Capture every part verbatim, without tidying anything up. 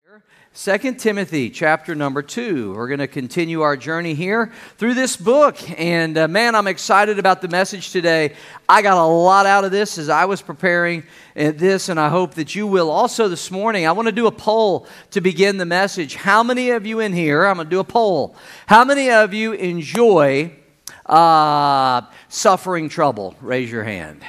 Second Timothy chapter number two. We're going to continue our journey here through this book. And uh, man, I'm excited about the message today. I got a lot out of this as I was preparing this, and I hope that you will also this morning. I want to do a poll to begin the message. How many of you in here, I'm going to do a poll. How many of you enjoy uh, suffering trouble? Raise your hand.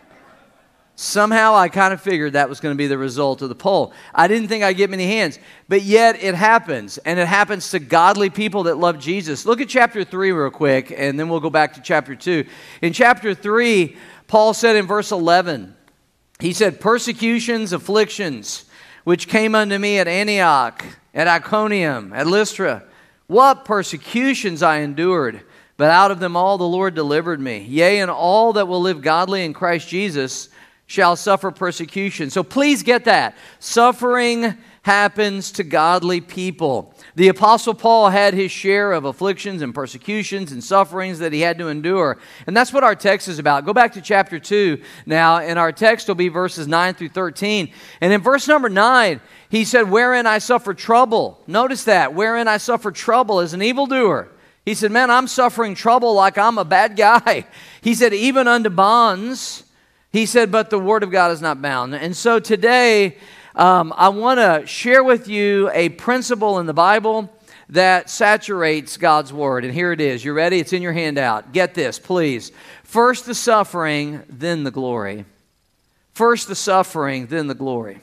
Somehow I kind of figured that was going to be the result of the poll. I didn't think I'd get many hands, but yet it happens, and it happens to godly people that love Jesus. Look at chapter three real quick, and then we'll go back to chapter two. In chapter three, Paul said in verse eleven, he said, "Persecutions, afflictions, which came unto me at Antioch, at Iconium, at Lystra. What persecutions I endured, but out of them all the Lord delivered me. Yea, and all that will live godly in Christ Jesus shall suffer persecution." So please get that. Suffering happens to godly people. The Apostle Paul had his share of afflictions and persecutions and sufferings that he had to endure. And that's what our text is about. Go back to chapter two now, and our text will be verses nine through thirteen. And in verse number nine, he said, "Wherein I suffer trouble." Notice that. "Wherein I suffer trouble as an evildoer." He said, man, I'm suffering trouble like I'm a bad guy. He said, "Even unto bonds." He said, "But the word of God is not bound." And so today, um, I want to share with you a principle in the Bible that saturates God's word. And here it is. You ready? It's in your handout. Get this, please. First the suffering, then the glory. First the suffering, then the glory.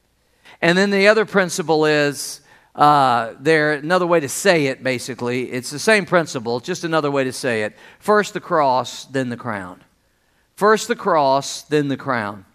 And then the other principle is, uh, there, another way to say it, basically. It's the same principle, just another way to say it. First the cross, then the crown. First the cross, then the crown.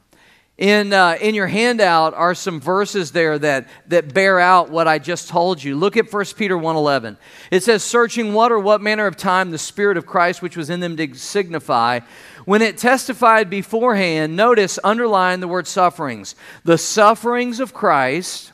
In uh, in your handout are some verses there that, that bear out what I just told you. Look at First Peter one eleven. It says, "Searching what or what manner of time the Spirit of Christ which was in them did signify, when it testified beforehand," notice, underline the word sufferings. The sufferings of Christ,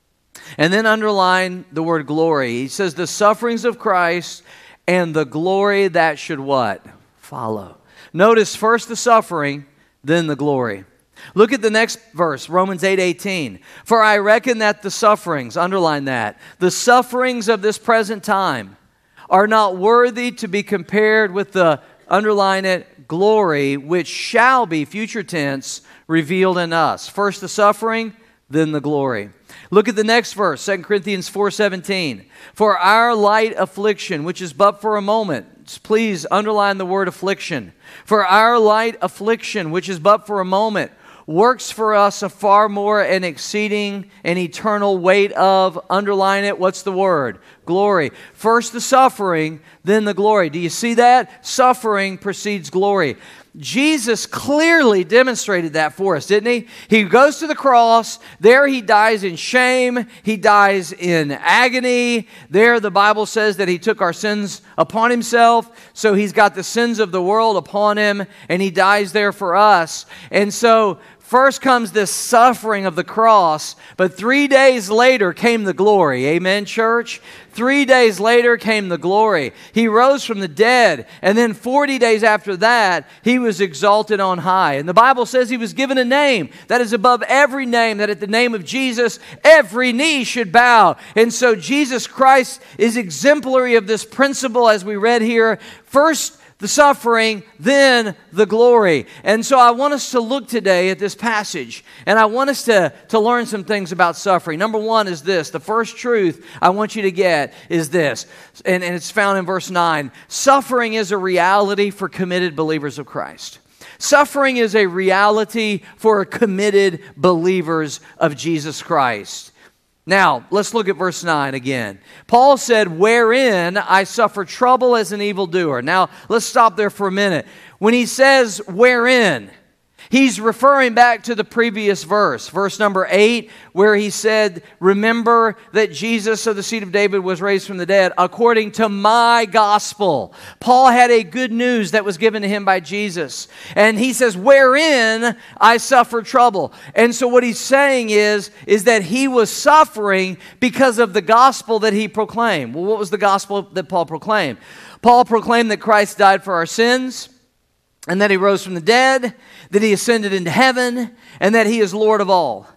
and then underline the word glory. He says, "The sufferings of Christ and the glory that should" what? Follow. Notice first the suffering, then the glory. Look at the next verse, Romans eight eighteen. "For I reckon that the sufferings," underline that, "the sufferings of this present time are not worthy to be compared with the," underline it, "glory which shall be," future tense, "revealed in us." First the suffering, then the glory. Look at the next verse, Second Corinthians four seventeen. "For our light affliction, which is but for a moment," please underline the word affliction. "For our light affliction, which is but for a moment, works for us a far more and exceeding and eternal weight of," underline it, what's the word? Glory. First the suffering, then the glory. Do you see that? Suffering precedes glory. Jesus clearly demonstrated that for us, didn't he? He goes to the cross. There he dies in shame. He dies in agony. There the Bible says that he took our sins upon himself. So he's got the sins of the world upon him, and he dies there for us. And so first comes this suffering of the cross, but three days later came the glory. Amen, church? Three days later came the glory. He rose from the dead, and then forty days after that, he was exalted on high. And the Bible says he was given a name that is above every name, that at the name of Jesus, every knee should bow. And so Jesus Christ is exemplary of this principle as we read here. First the suffering, then the glory. And so I want us to look today at this passage, and I want us to, to learn some things about suffering. Number one is this. The first truth I want you to get is this, and, and it's found in verse nine. Suffering is a reality for committed believers of Christ. Suffering is a reality for committed believers of Jesus Christ. Now, let's look at verse nine again. Paul said, "Wherein I suffer trouble as an evildoer." Now, let's stop there for a minute. When he says wherein, he's referring back to the previous verse, verse number eight, where he said, "Remember that Jesus of the seed of David was raised from the dead according to my gospel." Paul had a good news that was given to him by Jesus. And he says, "Wherein I suffer trouble." And so what he's saying is, is that he was suffering because of the gospel that he proclaimed. Well, what was the gospel that Paul proclaimed? Paul proclaimed that Christ died for our sins, and that he rose from the dead, that he ascended into heaven, and that he is Lord of all.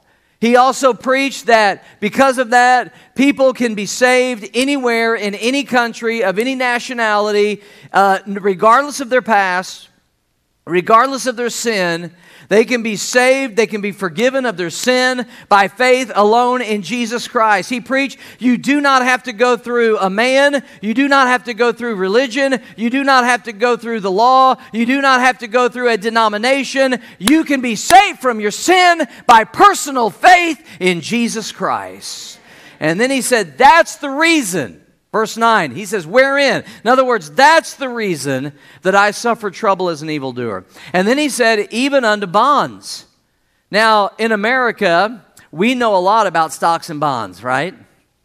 He also preached that because of that, people can be saved anywhere in any country of any nationality, uh, regardless of their past, regardless of their sin. They can be saved, they can be forgiven of their sin by faith alone in Jesus Christ. He preached, you do not have to go through a man, you do not have to go through religion, you do not have to go through the law, you do not have to go through a denomination. You can be saved from your sin by personal faith in Jesus Christ. And then he said, that's the reason. Verse nine, he says, wherein? In other words, that's the reason that I suffer trouble as an evildoer. And then he said, even unto bonds. Now, in America, we know a lot about stocks and bonds, right?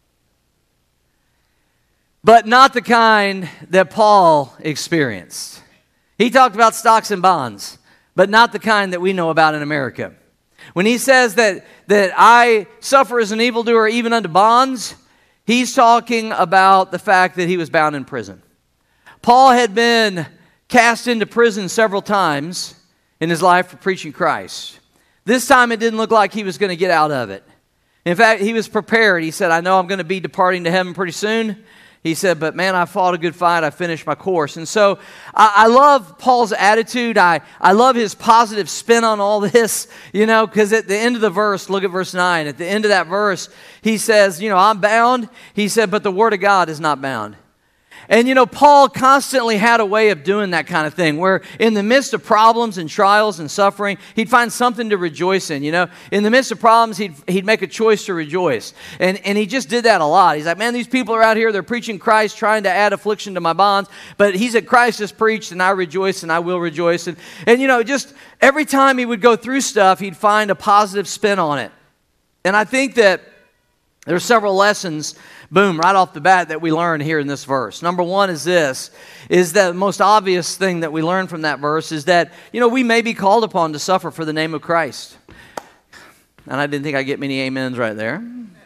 But not the kind that Paul experienced. He talked about stocks and bonds, but not the kind that we know about in America. When he says that, that I suffer as an evildoer even unto bonds, he's talking about the fact that he was bound in prison. Paul had been cast into prison several times in his life for preaching Christ. This time it didn't look like he was going to get out of it. In fact, he was prepared. He said, I know I'm going to be departing to heaven pretty soon. He said, but man, I fought a good fight. I finished my course. And so I, I love Paul's attitude. I, I love his positive spin on all this, you know, because at the end of the verse, look at verse nine. At the end of that verse, he says, you know, I'm bound. He said, but the word of God is not bound. And, you know, Paul constantly had a way of doing that kind of thing, where in the midst of problems and trials and suffering, he'd find something to rejoice in, you know. In the midst of problems, he'd, he'd make a choice to rejoice. And, and he just did that a lot. He's like, man, these people are out here, they're preaching Christ, trying to add affliction to my bonds. But he said, Christ has preached, and I rejoice, and I will rejoice. And, and you know, just every time he would go through stuff, he'd find a positive spin on it. And I think that there are several lessons, boom, right off the bat that we learn here in this verse. Number one is this, is that the most obvious thing that we learn from that verse is that, you know, we may be called upon to suffer for the name of Christ. And I didn't think I'd get many amens right there.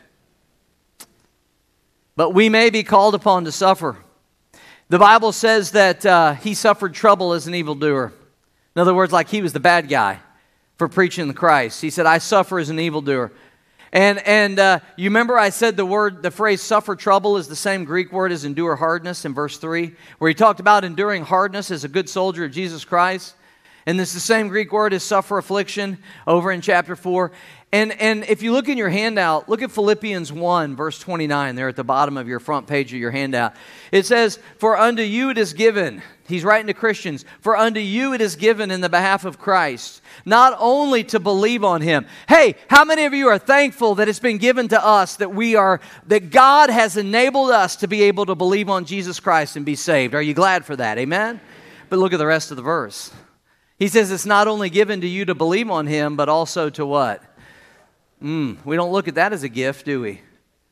But we may be called upon to suffer. The Bible says that uh, he suffered trouble as an evildoer. In other words, like he was the bad guy for preaching the Christ. He said, I suffer as an evildoer. And and uh, you remember I said the word, the phrase suffer trouble is the same Greek word as endure hardness in verse three, where he talked about enduring hardness as a good soldier of Jesus Christ. And this is the same Greek word as suffer affliction over in chapter four. And, and if you look in your handout, look at Philippians one, verse twenty-nine, there at the bottom of your front page of your handout. It says, for unto you it is given, he's writing to Christians, for unto you it is given in the behalf of Christ, not only to believe on him. Hey, how many of you are thankful that it's been given to us, that we are, that God has enabled us to be able to believe on Jesus Christ and be saved? Are you glad for that? Amen? But look at the rest of the verse. He says it's not only given to you to believe on him, but also to what? Mm, we don't look at that as a gift, do we?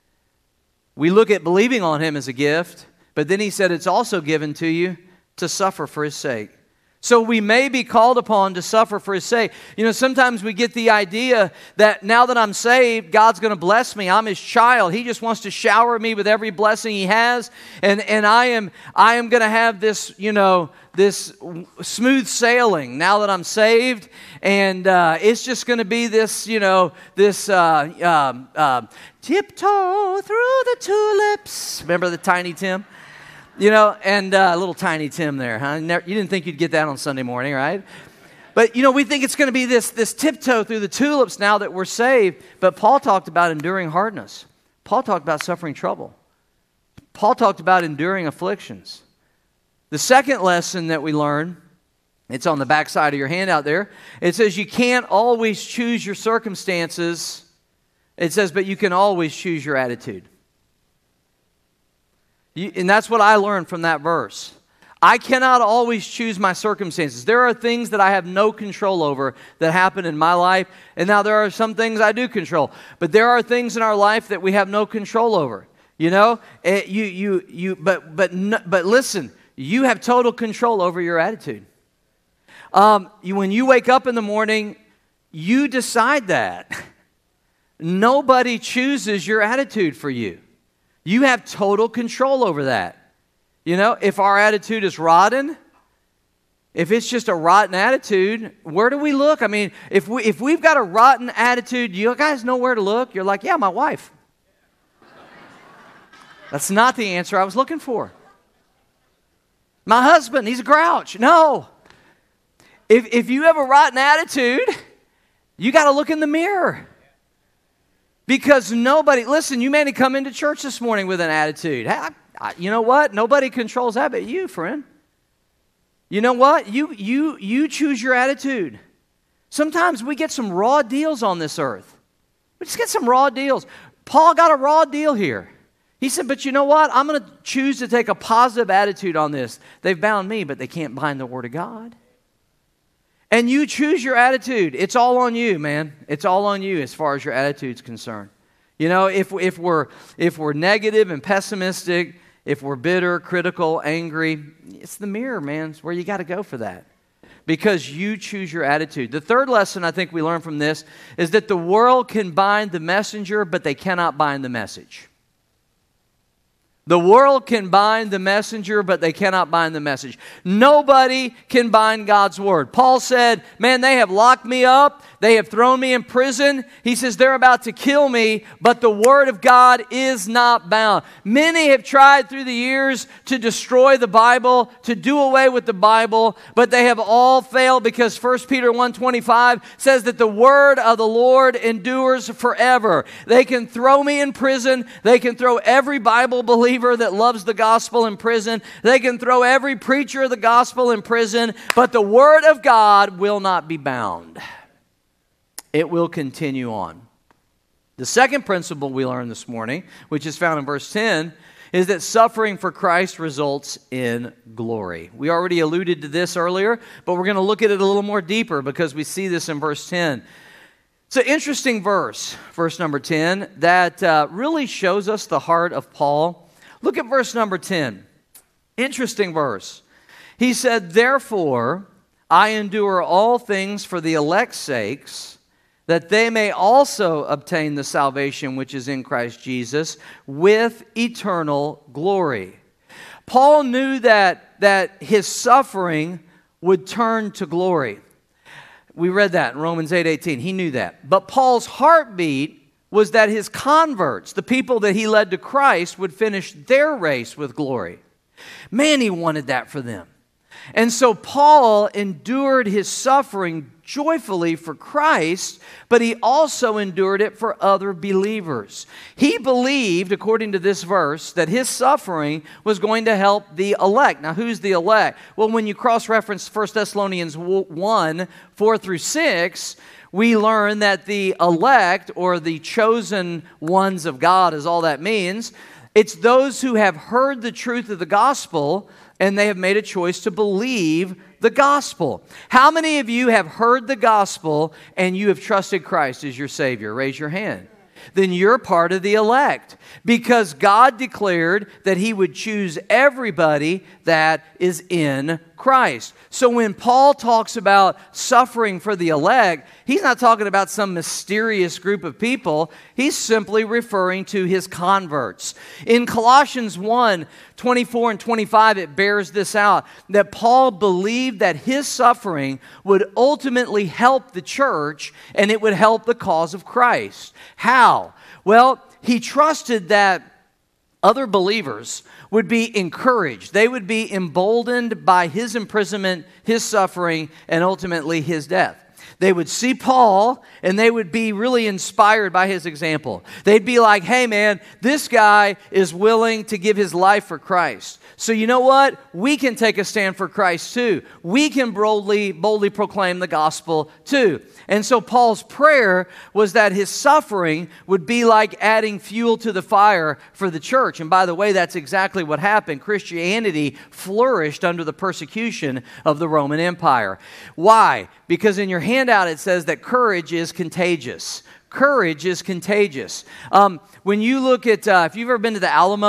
We look at believing on him as a gift, but then he said it's also given to you to suffer for his sake. So we may be called upon to suffer for his sake. You know, sometimes we get the idea that now that I'm saved, God's going to bless me. I'm his child. He just wants to shower me with every blessing he has. And, and I am, I am going to have this, you know, this smooth sailing now that I'm saved. And uh, it's just going to be this, you know, this uh, um, uh, tiptoe through the tulips. Remember the Tiny Tim? You know, and uh, little Tiny Tim there, huh? Never, you didn't think you'd get that on Sunday morning, right? But, you know, we think it's going to be this, this tiptoe through the tulips now that we're saved. But Paul talked about enduring hardness. Paul talked about suffering trouble. Paul talked about enduring afflictions. The second lesson that we learn, it's on the back side of your handout there. It says you can't always choose your circumstances. It says, but you can always choose your attitude. You, and that's what I learned from that verse. I cannot always choose my circumstances. There are things that I have no control over that happen in my life. And now there are some things I do control. But there are things in our life that we have no control over. You know, it, you, you, you, but, but, but listen, you have total control over your attitude. Um, you, when you wake up in the morning, you decide that. Nobody chooses your attitude for you. You have total control over that. You know, if our attitude is rotten, If it's just a rotten attitude, where do we look? I mean, if, we, if we've got a rotten attitude, you guys know where to look? You're like, yeah, my wife. That's not the answer I was looking for. My husband, he's a grouch. No. If, if you have a rotten attitude, you got to look in the mirror. Because nobody, listen, you may have come into church this morning with an attitude. I, I, you know what? Nobody controls that but you, friend. You know what? You, you, you choose your attitude. Sometimes we get some raw deals on this earth. We just get some raw deals. Paul got a raw deal here. He said, but you know what? I'm going to choose to take a positive attitude on this. They've bound me, but they can't bind the Word of God. And you choose your attitude. It's all on you, man. It's all on you as far as your attitude's concerned. You know, if, if, we're, if we're negative and pessimistic, if we're bitter, critical, angry, it's the mirror, man. It's where you got to go for that. Because you choose your attitude. The third lesson I think we learn from this is that the world can bind the messenger, but they cannot bind the message. The world can bind the messenger, but they cannot bind the message. Nobody can bind God's word. Paul said, man, they have locked me up. They have thrown me in prison. He says they're about to kill me, but the word of God is not bound. Many have tried through the years to destroy the Bible, to do away with the Bible, but they have all failed because First Peter one twenty-five says that the word of the Lord endures forever. They can throw me in prison. They can throw every Bible believer that loves the gospel in prison. They can throw every preacher of the gospel in prison, but the word of God will not be bound. It will continue on. The second principle we learned this morning, which is found in verse ten, is that suffering for Christ results in glory. We already alluded to this earlier, but we're going to look at it a little more deeper because we see this in verse ten. It's an interesting verse, verse number ten, that uh, really shows us the heart of Paul. Look at verse number ten. Interesting verse. He said, therefore, I endure all things for the elect's sakes, that they may also obtain the salvation which is in Christ Jesus with eternal glory. Paul knew that, that his suffering would turn to glory. We read that in Romans eight eighteen. He knew that. But Paul's heartbeat was that his converts, the people that he led to Christ, would finish their race with glory. Man, he wanted that for them. And so Paul endured his suffering joyfully for Christ, but he also endured it for other believers. He believed, according to this verse, that his suffering was going to help the elect. Now, who's the elect? Well, when you cross-reference First Thessalonians one, four through six, we learn that the elect, or the chosen ones of God, is all that means. It's those who have heard the truth of the gospel and they have made a choice to believe the gospel. How many of you have heard the gospel and you have trusted Christ as your Savior? Raise your hand. Then you're part of the elect, because God declared that He would choose everybody that is in Christ. So when Paul talks about suffering for the elect, he's not talking about some mysterious group of people. He's simply referring to his converts. In Colossians one, twenty-four and twenty-five, it bears this out, that Paul believed that his suffering would ultimately help the church and it would help the cause of Christ. How? Well, he trusted that other believers would be encouraged. They would be emboldened by his imprisonment, his suffering, and ultimately his death. They would see Paul and they would be really inspired by his example. They'd be like, hey man, this guy is willing to give his life for Christ. So you know what? We can take a stand for Christ too. We can boldly, boldly proclaim the gospel too. And so Paul's prayer was that his suffering would be like adding fuel to the fire for the church. And by the way, that's exactly what happened. Christianity flourished under the persecution of the Roman Empire. Why? Because in your handout it says that courage is contagious. Courage is contagious. Um, when you look at, uh, if you've ever been to the Alamo,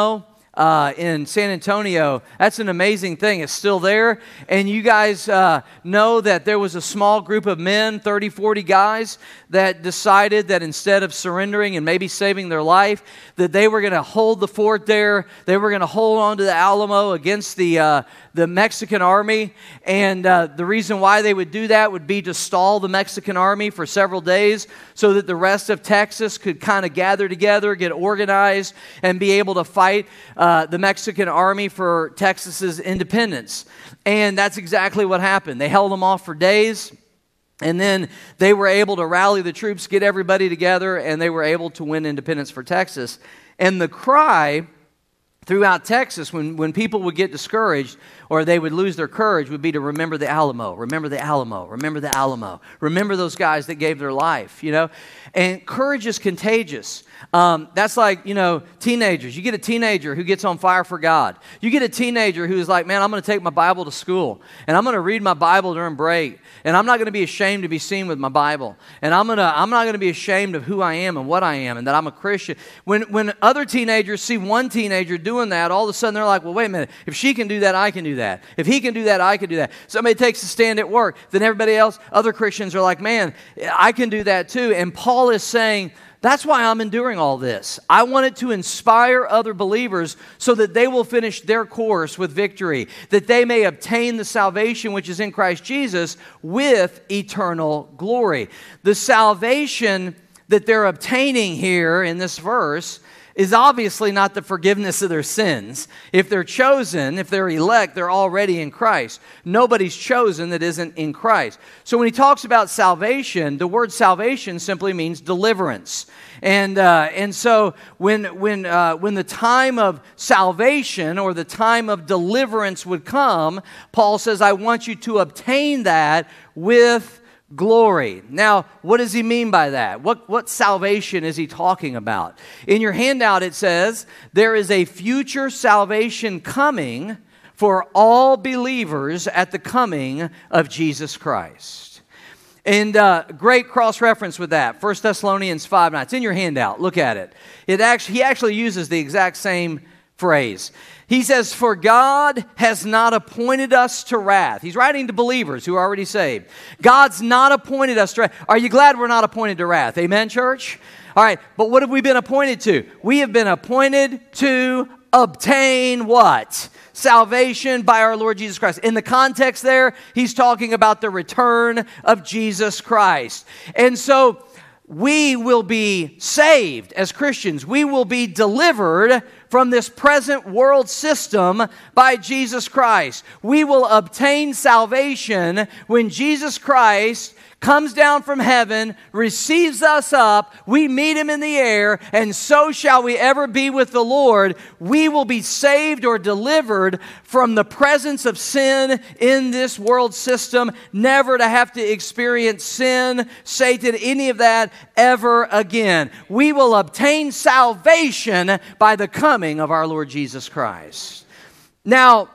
uh, in San Antonio. That's an amazing thing. It's still there. And you guys uh, know that there was a small group of men, thirty, forty guys, that decided that instead of surrendering and maybe saving their life, that they were going to hold the fort there. They were going to hold on to the Alamo against the uh, the Mexican army. And uh, the reason why they would do that would be to stall the Mexican army for several days so that the rest of Texas could kind of gather together, get organized, and be able to fight uh, the Mexican army for Texas's independence. And that's exactly what happened. They held them off for days. And then they were able to rally the troops, get everybody together, and they were able to win independence for Texas. And the cry throughout Texas, when, when people would get discouraged or they would lose their courage, would be to remember the Alamo, remember the Alamo, remember the Alamo, remember those guys that gave their life, you know. And courage is contagious. Um, that's like, you know, teenagers. You get a teenager who gets on fire for God. You get a teenager who is like, man, I'm going to take my Bible to school, and I'm going to read my Bible during break, and I'm not going to be ashamed to be seen with my Bible, and I'm going to, I'm not going to be ashamed of who I am and what I am, and that I'm a Christian. When, when other teenagers see one teenager doing that, all of a sudden they're like, well, wait a minute, if she can do that, I can do that. If he can do that, I can do that. Somebody takes a stand at work, then everybody else, other Christians are like, man, I can do that too. And Paul is saying, that's why I'm enduring all this. I want it to inspire other believers so that they will finish their course with victory, that they may obtain the salvation which is in Christ Jesus with eternal glory. The salvation that they're obtaining here in this verse is obviously not the forgiveness of their sins. If they're chosen, if they're elect, they're already in Christ. Nobody's chosen that isn't in Christ. So when he talks about salvation, the word salvation simply means deliverance. And uh, and so when when uh, when the time of salvation or the time of deliverance would come, Paul says, I want you to obtain that with glory. Now, what does he mean by that? What, what salvation is he talking about? In your handout, it says, there is a future salvation coming for all believers at the coming of Jesus Christ. And uh, great cross-reference with that, First Thessalonians five nine. It's in your handout. Look at it. It actually, he actually uses the exact same phrase. He says, for God has not appointed us to wrath. He's writing to believers who are already saved. God's not appointed us to wrath. Are you glad we're not appointed to wrath? Amen, church? All right, but what have we been appointed to? We have been appointed to obtain what? Salvation by our Lord Jesus Christ. In the context there, he's talking about the return of Jesus Christ. And so we will be saved as Christians. We will be delivered from this present world system by Jesus Christ. We will obtain salvation when Jesus Christ comes down from heaven, receives us up, we meet him in the air, and so shall we ever be with the Lord. We will be saved or delivered from the presence of sin in this world system, never to have to experience sin, Satan, any of that ever again. We will obtain salvation by the coming of our Lord Jesus Christ. Now,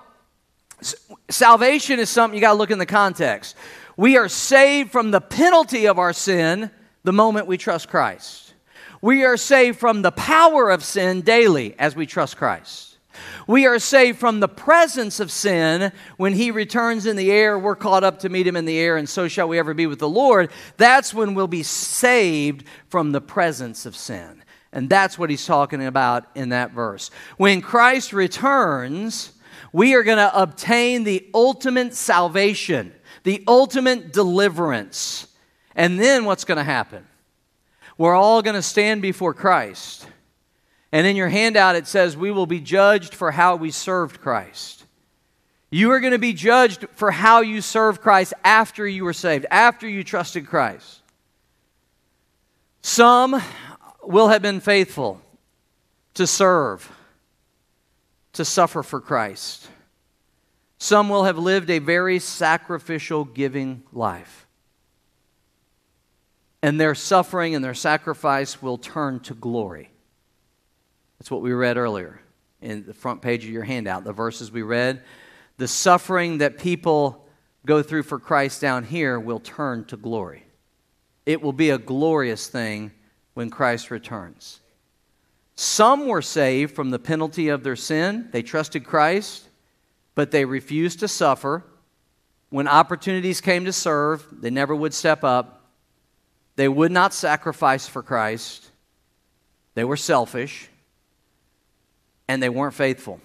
salvation is something you got to look in the context. We are saved from the penalty of our sin the moment we trust Christ. We are saved from the power of sin daily as we trust Christ. We are saved from the presence of sin when he returns in the air. We're caught up to meet him in the air, and so shall we ever be with the Lord. That's when we'll be saved from the presence of sin. And that's what he's talking about in that verse. When Christ returns, we are going to obtain the ultimate salvation, the ultimate deliverance. And then what's going to happen? We're all going to stand before Christ. And in your handout it says we will be judged for how we served Christ. You are going to be judged for how you served Christ after you were saved, after you trusted Christ. Some will have been faithful to serve, to suffer for Christ. Some will have lived a very sacrificial, giving life. And their suffering and their sacrifice will turn to glory. That's what we read earlier in the front page of your handout, the verses we read. The suffering that people go through for Christ down here will turn to glory. It will be a glorious thing when Christ returns. Some were saved from the penalty of their sin. They trusted Christ, but they refused to suffer. When opportunities came to serve, they never would step up. They would not sacrifice for Christ. They were selfish, and they weren't faithful.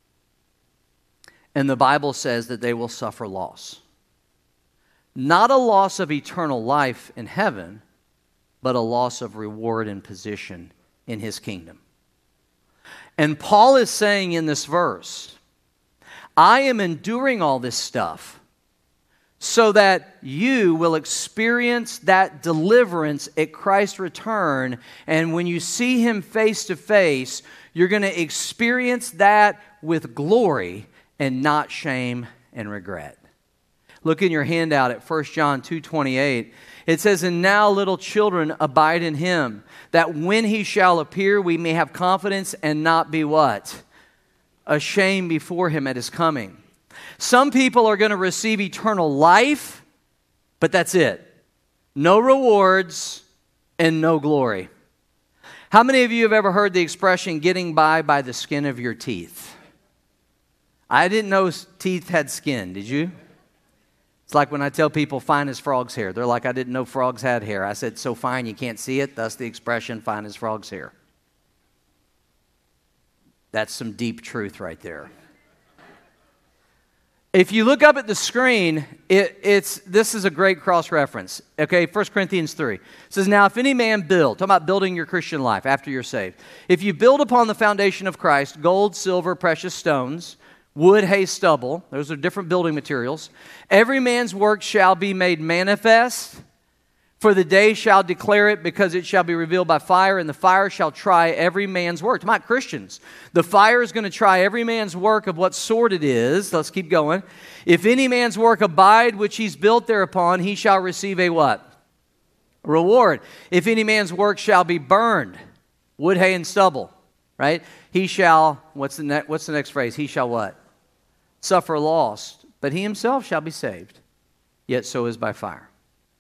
And the Bible says that they will suffer loss. Not a loss of eternal life in heaven, but a loss of reward and position in His kingdom. And Paul is saying in this verse, I am enduring all this stuff so that you will experience that deliverance at Christ's return. And when you see Him face to face, you're going to experience that with glory and not shame and regret. Look in your handout at First John two twenty-eight. It says, and now, little children, abide in Him, that when He shall appear, we may have confidence and not be what? Ashamed before Him at His coming. Some people are going to receive eternal life, but that's it. No rewards and no glory. How many of you have ever heard the expression, getting by by the skin of your teeth? I didn't know teeth had skin, did you? It's like when I tell people fine as frog's hair. They're like, I didn't know frogs had hair. I said, so fine you can't see it. Thus the expression, fine as frog's hair. That's some deep truth right there. If you look up at the screen, it, it's this is a great cross-reference. Okay, First Corinthians three. It says, now if any man build, talking about building your Christian life after you're saved. If you build upon the foundation of Christ, gold, silver, precious stones, wood, hay, stubble, those are different building materials. Every man's work shall be made manifest, for the day shall declare it, because it shall be revealed by fire, and the fire shall try every man's work. To my Christians, the fire is going to try every man's work of what sort it is. Let's keep going. If any man's work abide, which he's built thereupon, he shall receive a what? A reward. If any man's work shall be burned, wood, hay, and stubble, right? He shall, what's the, ne- what's the next phrase? He shall what? Suffer loss, but he himself shall be saved, yet so is by fire.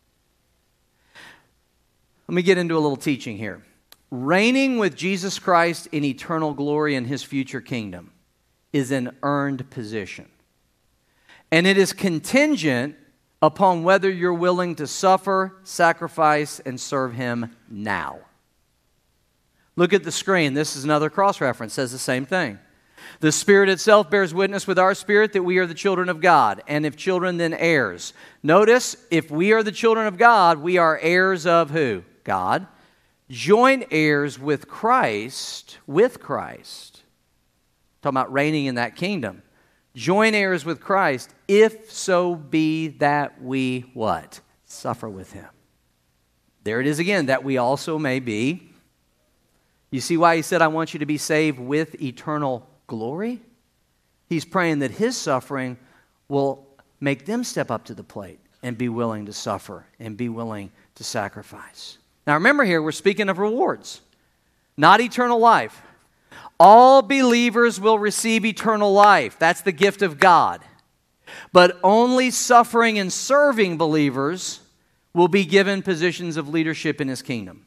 Let me get into a little teaching here. Reigning with Jesus Christ in eternal glory in His future kingdom is an earned position. And it is contingent upon whether you're willing to suffer, sacrifice, and serve Him now. Look at the screen. This is another cross-reference. It says the same thing. The Spirit itself bears witness with our spirit that we are the children of God, and if children, then heirs. Notice, if we are the children of God, we are heirs of who? God. Joint heirs with Christ, with Christ. Talking about reigning in that kingdom. Joint heirs with Christ, if so be that we, what? Suffer with Him. There it is again, that we also may be. You see why He said, I want you to be saved with eternal glory? He's praying that His suffering will make them step up to the plate and be willing to suffer and be willing to sacrifice. Now remember here, we're speaking of rewards, not eternal life. All believers will receive eternal life. That's the gift of God. But only suffering and serving believers will be given positions of leadership in His kingdom.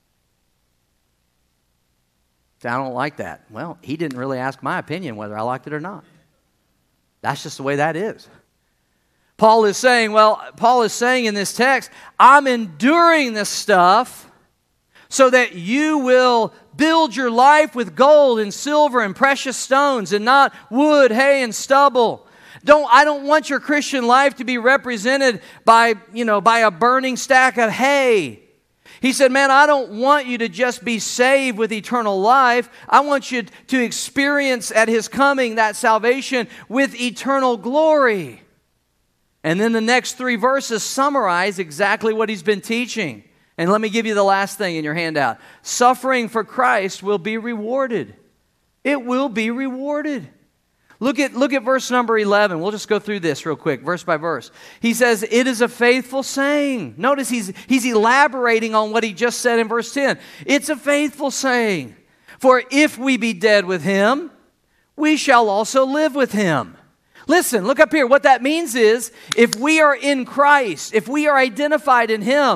I don't like that. Well, He didn't really ask my opinion whether I liked it or not. That's just the way that is. Paul is saying, well, Paul is saying in this text, I'm enduring this stuff so that you will build your life with gold and silver and precious stones and not wood, hay, and stubble. Don't, I don't want your Christian life to be represented by, you know, by a burning stack of hay. He said, man, I don't want you to just be saved with eternal life. I want you to experience at His coming that salvation with eternal glory. And then the next three verses summarize exactly what he's been teaching. And let me give you the last thing in your handout. Suffering for Christ will be rewarded. It will be rewarded. Look at, look at verse number eleven. We'll just go through this real quick, verse by verse. He says, it is a faithful saying. Notice he's, he's elaborating on what he just said in verse ten. It's a faithful saying. For if we be dead with Him, we shall also live with Him. Listen, look up here. What that means is, if we are in Christ, if we are identified in Him,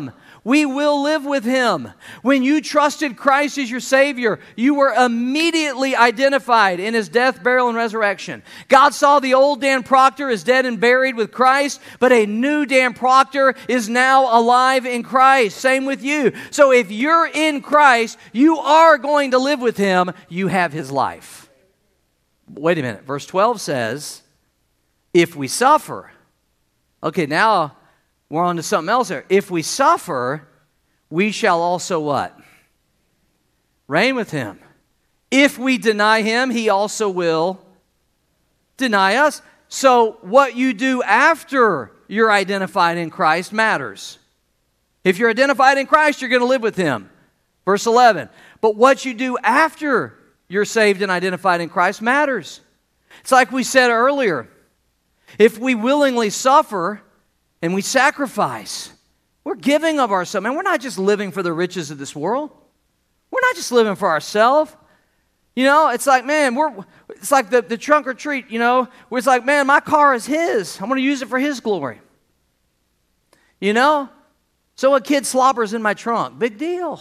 We will live with Him. When you trusted Christ as your Savior, you were immediately identified in His death, burial, and resurrection. God saw the old Dan Proctor as dead and buried with Christ, but a new Dan Proctor is now alive in Christ. Same with you. So if you're in Christ, you are going to live with Him. You have His life. Wait a minute. Verse twelve says, if we suffer. Okay, now we're on to something else there. If we suffer, we shall also what? Reign with Him. If we deny Him, He also will deny us. So what you do after you're identified in Christ matters. If you're identified in Christ, you're going to live with Him. Verse eleven. But what you do after you're saved and identified in Christ matters. It's like we said earlier. If we willingly suffer and we sacrifice, we're giving of ourselves. Man, we're not just living for the riches of this world. We're not just living for ourselves. You know, it's like, man, we're it's like the, the trunk or treat, you know, where it's like, man, my car is His. I'm going to use it for His glory. You know? So a kid slobbers in my trunk. Big deal.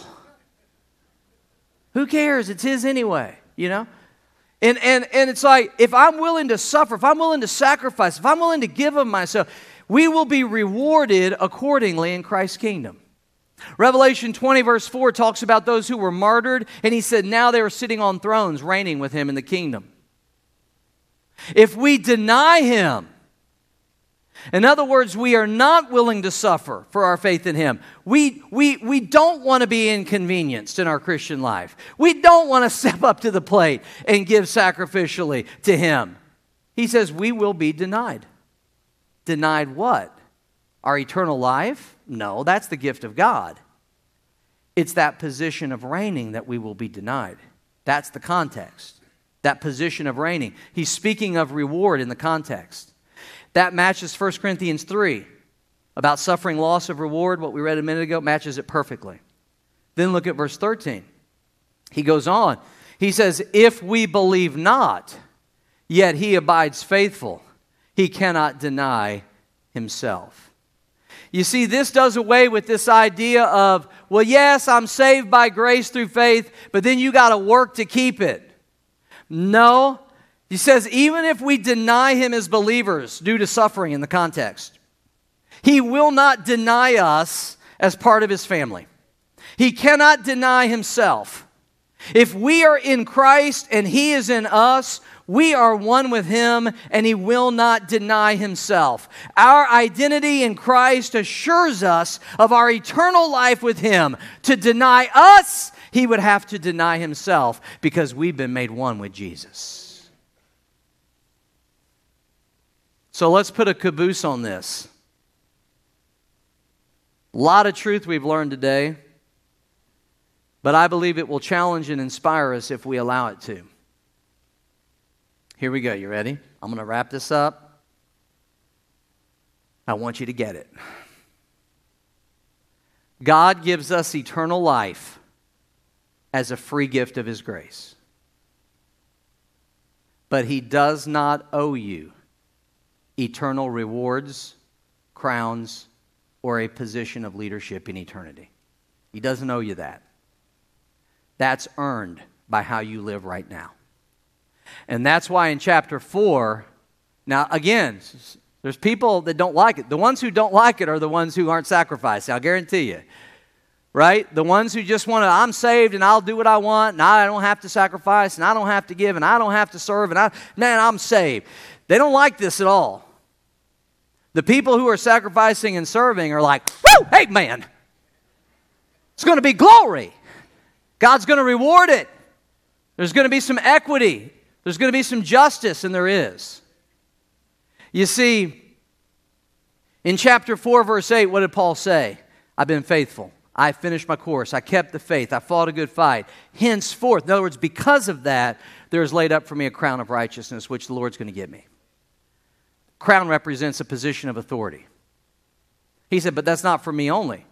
Who cares? It's His anyway, you know? And, and, and it's like, if I'm willing to suffer, if I'm willing to sacrifice, if I'm willing to give of myself, we will be rewarded accordingly in Christ's kingdom. Revelation twenty verse four talks about those who were martyred, and he said now they were sitting on thrones reigning with Him in the kingdom. If we deny Him, in other words, we are not willing to suffer for our faith in Him. We, we, we don't want to be inconvenienced in our Christian life. We don't want to step up to the plate and give sacrificially to Him. He says we will be denied. Denied what? Our eternal life? No, that's the gift of God. It's that position of reigning that we will be denied. That's the context. That position of reigning. He's speaking of reward in the context. That matches First Corinthians three about suffering loss of reward, what we read a minute ago, matches it perfectly. Then look at verse thirteen. He goes on. He says, if we believe not, yet He abides faithful. He cannot deny Himself. You see, this does away with this idea of, well, yes, I'm saved by grace through faith, but then you got to work to keep it. No. He says, even if we deny Him as believers due to suffering in the context, He will not deny us as part of His family. He cannot deny Himself. If we are in Christ and He is in us, we are one with Him, and He will not deny Himself. Our identity in Christ assures us of our eternal life with Him. To deny us, He would have to deny Himself because we've been made one with Jesus. So let's put a caboose on this. A lot of truth we've learned today, but I believe it will challenge and inspire us if we allow it to. Here we go. You ready? I'm going to wrap this up. I want you to get it. God gives us eternal life as a free gift of His grace. But He does not owe you eternal rewards, crowns, or a position of leadership in eternity. He doesn't owe you that. That's earned by how you live right now. And that's why in chapter four, now again, there's people that don't like it. The ones who don't like it are the ones who aren't sacrificing, I'll guarantee you. Right? The ones who just want to, I'm saved and I'll do what I want, and I don't have to sacrifice, and I don't have to give, and I don't have to serve, and I, man, I'm saved. They don't like this at all. The people who are sacrificing and serving are like, woo, hey man, it's going to be glory. God's going to reward it. There's going to be some equity. There's going to be some justice, and there is. You see, in chapter four, verse eight, what did Paul say? I've been faithful. I finished my course. I kept the faith. I fought a good fight. Henceforth, in other words, because of that, there is laid up for me a crown of righteousness, which the Lord's going to give me. Crown represents a position of authority. He said, but that's not for me only.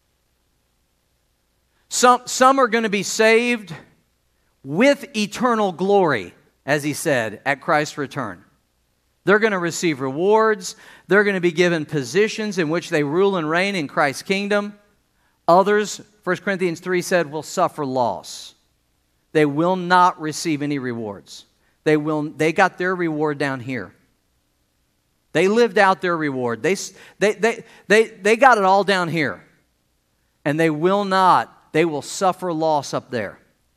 Some, some are going to be saved with eternal glory, as he said, at Christ's return. They're going to receive rewards. They're going to be given positions in which they rule and reign in Christ's kingdom. Others, First Corinthians three said, will suffer loss. They will not receive any rewards. They will. They got their reward down here. They lived out their reward. They, they, they, they, they got it all down here. And they will not. They will suffer loss up there.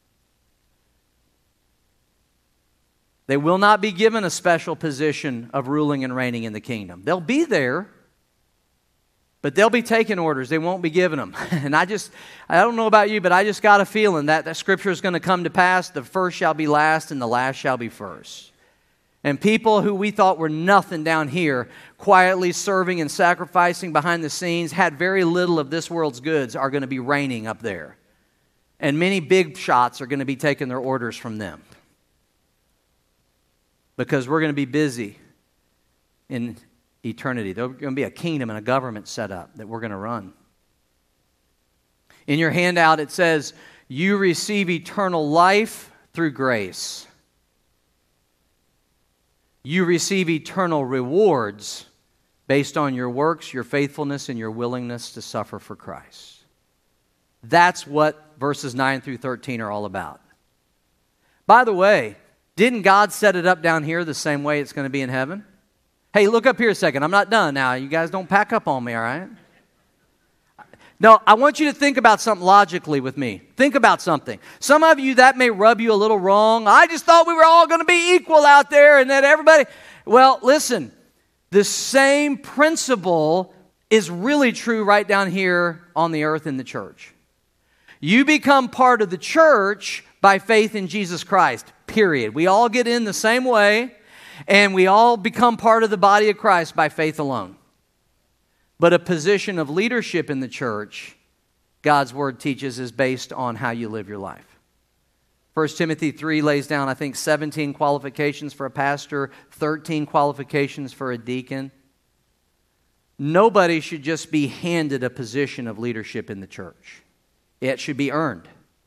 They will not be given a special position of ruling and reigning in the kingdom. They'll be there, but they'll be taking orders. They won't be giving them. And I just, I don't know about you, but I just got a feeling that that scripture is going to come to pass. The first shall be last and the last shall be first. And people who we thought were nothing down here, quietly serving and sacrificing behind the scenes, had very little of this world's goods, are going to be reigning up there. And many big shots are going to be taking their orders from them. Because we're going to be busy in eternity. There's going to be a kingdom and a government set up that we're going to run. In your handout it says, you receive eternal life through grace. You receive eternal rewards based on your works, your faithfulness, and your willingness to suffer for Christ. That's what verses nine through thirteen are all about. By the way, didn't God set it up down here the same way it's going to be in heaven? Hey, look up here a second. I'm not done now. You guys don't pack up on me, all right? No, I want you to think about something logically with me. Think about something. Some of you, that may rub you a little wrong. I just thought we were all going to be equal out there and that everybody... Well, listen, the same principle is really true right down here on the earth in the church. You become part of the church by faith in Jesus Christ, period. We all get in the same way, and we all become part of the body of Christ by faith alone. But a position of leadership in the church, God's Word teaches, is based on how you live your life. First Timothy three lays down, I think, seventeen qualifications for a pastor, thirteen qualifications for a deacon. Nobody should just be handed a position of leadership in the church. It should be earned.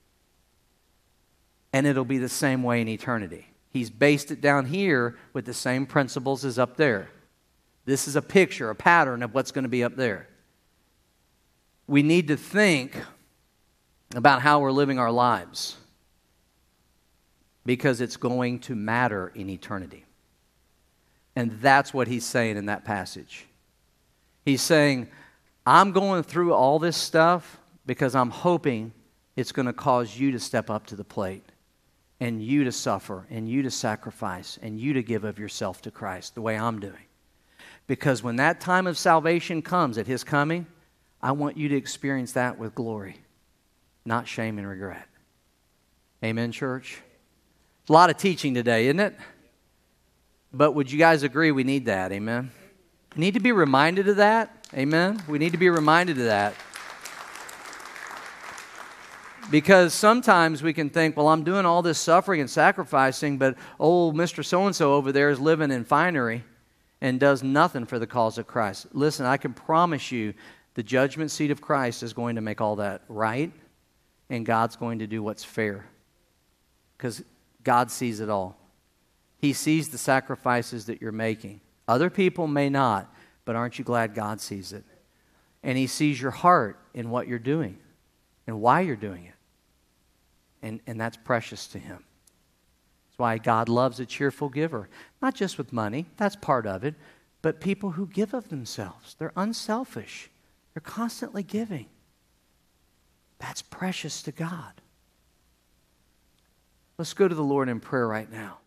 And it'll be the same way in eternity. He's based it down here with the same principles as up there. This is a picture, a pattern of what's going to be up there. We need to think about how we're living our lives because it's going to matter in eternity. And that's what he's saying in that passage. He's saying, I'm going through all this stuff because I'm hoping it's going to cause you to step up to the plate and you to suffer and you to sacrifice and you to give of yourself to Christ the way I'm doing. Because when that time of salvation comes at His coming, I want you to experience that with glory, not shame and regret. Amen, church? A lot of teaching today, isn't it? But would you guys agree we need that? Amen? We need to be reminded of that. Amen? We need to be reminded of that. Because sometimes we can think, well, I'm doing all this suffering and sacrificing, but old Mister So-and-so over there is living in finery and does nothing for the cause of Christ. Listen, I can promise you the judgment seat of Christ is going to make all that right, and God's going to do what's fair. Because God sees it all. He sees the sacrifices that you're making. Other people may not, but aren't you glad God sees it? And He sees your heart in what you're doing and why you're doing it. And, and that's precious to Him. That's why God loves a cheerful giver. Not just with money, that's part of it, but people who give of themselves. They're unselfish. They're constantly giving. That's precious to God. Let's go to the Lord in prayer right now.